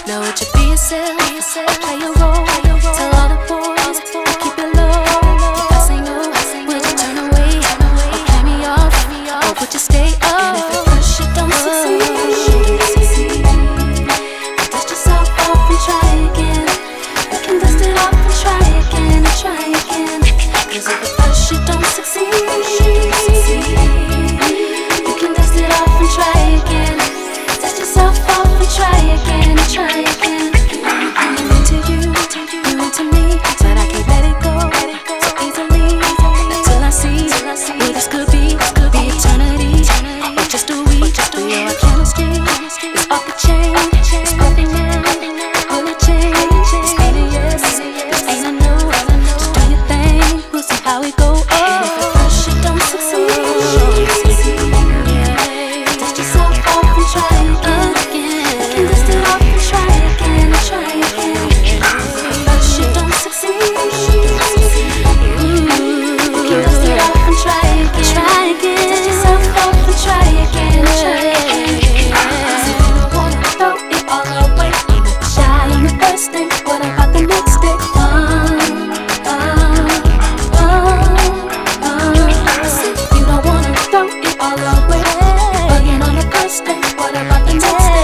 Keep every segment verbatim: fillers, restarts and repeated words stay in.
Know what you be yourself, or play your role. Tell all the boys to keep it low. If I say no, would you turn away or play me off, or would you stay up? And if at first you don't succeed, dust yourself off and try again. You can dust it off and try again and try again. 'Cause if at first you don't succeed, you can dust it off and try again. Dust yourself off and try again and try again. I'm into you, you into me, but I can't let it go so easily. Until I see what this could be, be eternity or just a week. We are chemistry, it's off the chain, it's perfect now. Will it change? It's ain't a yes, it's ain't a no. Just do your thing, we'll see how it go. And if at first you don't succeed, dust yourself off and try again. You can dust it off and try again and try again. If at first you don't succeed, you can dust it off and try again. Try again. Dust yourself off and try again and try again. 'Cause if you don't wanna throw it all away, shy on the first day, what about the next day? Uh, uh, uh, uh. See, you don't wanna throw it all away, bugging on the first day, what about the next day?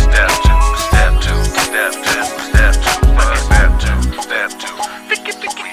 Step two,